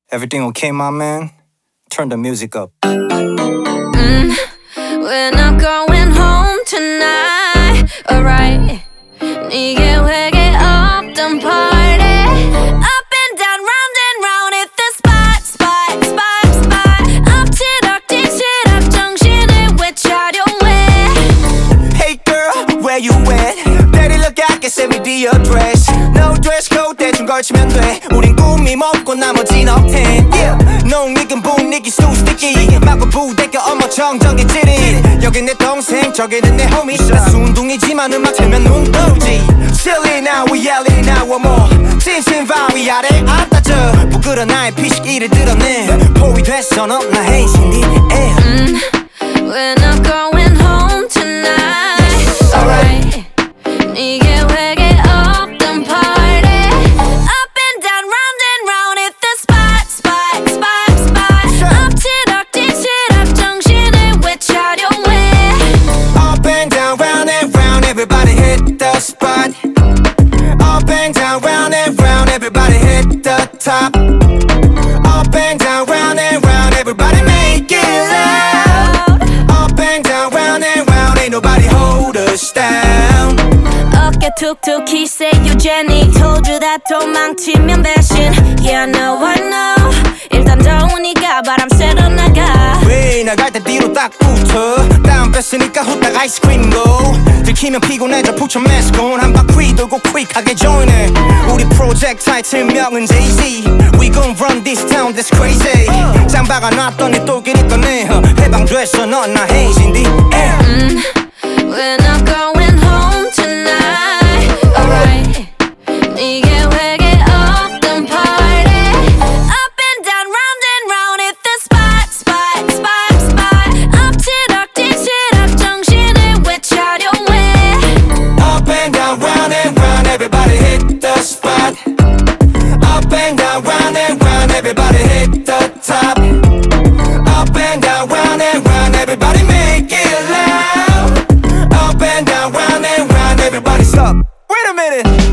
Everything okay, my man? Turn the music up. We're not going home tonight, alright. 네게 회개 없던 party. Up and down, round and round, hit the spot, spot, spot, spot. 엎치락 뒤치락 정신을 되찾아왜. Hey girl, where you at? 데리러 갈게, send me the address. No dress code, 대충 걸치면 돼. 우린 꿈이 먹고 나머진 업텐. Yeah, 농익은 분위기 so sticky. 마구 부대껴 어머 정적인 찌릿. 여긴 내 동생, 저기는 내 homie. 나 순둥이지만 음악 틀면 눈 떠오지. Silly now, we yelling now one more. 진심 바위 아래 앉아줘. 부끄러 나의 피식이를 드러내. 포위 됐어 너 나 헤이신디. We're not going home tonight, alright. 네게 회개 없던 party. Up and down, round and round, hit the spot, spot, spot, spot. 엎치락 뒤치락 정신을 되찾아왜. Up and down, round and round, everybody hit the spot. Up and down, round and round, everybody hit the top. Up and down, round and round, everybody make it loud. Up and down, round and round, ain't nobody hold us down. 어깨 툭툭히 say you Jenny. Told you that 도망치면 배신. Yeah, I know. 일단 더우니까 바람 쐬러 나가. 왜 나갈 때 뒤로 딱 붙어. 다운 뺐으니까 후딱 아이스크림 go. 들키면 피곤해져 부처 매스콘. 한 바퀴 돌고 quick하게 join해. 우리 프로젝트 타이틀명은 Jay-Z. We gon' run this town, that's crazy. 짱박아 놨더니 똘끼리 떠내. 해방됐어 넌 나 헤이신디. We're not going home tonight, alright. 네게 회개 없던 party. Up and down, round and round, hit the spot, spot, spot, spot. 엎치락 뒤치락 정신을 되찾아왜. Up and down, round and round, everybody hit the spot. Up and down, round and round, everybody hit the top. Up and down, round and round, everybody make it loud. Up and down, round and round, everybody stop. Wait a minute.